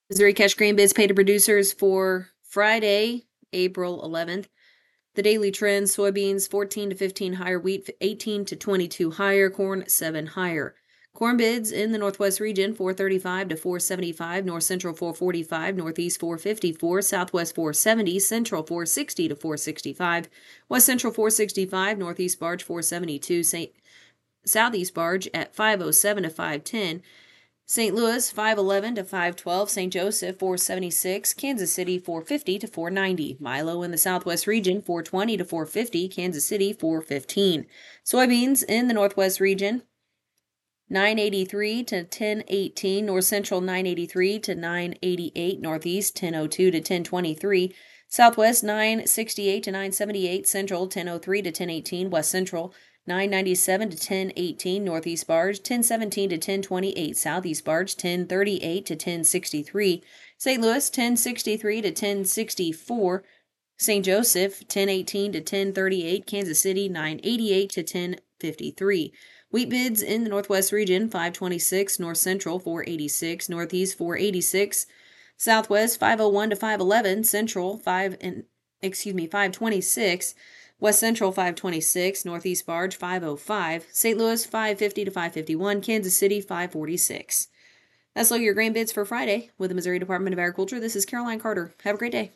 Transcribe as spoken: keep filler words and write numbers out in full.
Missouri cash grain bids paid to producers for Friday, April eleventh. The daily trend: soybeans fourteen to fifteen higher, wheat eighteen to twenty-two higher, corn seven higher. Corn bids in the Northwest region: four thirty-five to four seventy-five, North Central four forty-five, Northeast four fifty-four, Southwest four seventy, Central four sixty to four sixty-five, West Central four sixty-five, Northeast barge four seventy-two, Saint Southeast barge at five oh seven to five ten. Saint Louis five eleven to five twelve, Saint Joseph four seventy-six, Kansas City four fifty to four ninety, Milo in the Southwest region four twenty to four fifty, Kansas City four fifteen. Soybeans in the Northwest region nine eighty-three to ten eighteen, North Central nine eighty-three to nine eighty-eight, Northeast ten oh two to ten twenty-three, Southwest nine sixty-eight to nine seventy-eight, Central ten oh three to ten eighteen, West Central nine ninety-seven to ten eighteen, Northeast barge ten seventeen to ten twenty-eight, Southeast barge ten thirty-eight to ten sixty-three, Saint Louis ten sixty-three to ten sixty-four, Saint Joseph ten eighteen to ten thirty-eight, Kansas City nine eighty-eight to ten fifty-three. Wheat bids in the Northwest region: five twenty-six, North Central four eighty-six, Northeast four eighty-six, Southwest five oh one to five eleven, Central five and excuse me five twenty-six, West Central five twenty-six, Northeast barge five oh five, Saint Louis five fifty to five fifty-one, Kansas City five forty-six. That's all your grain bids for Friday with the Missouri Department of Agriculture. This is Caroline Carter. Have a great day.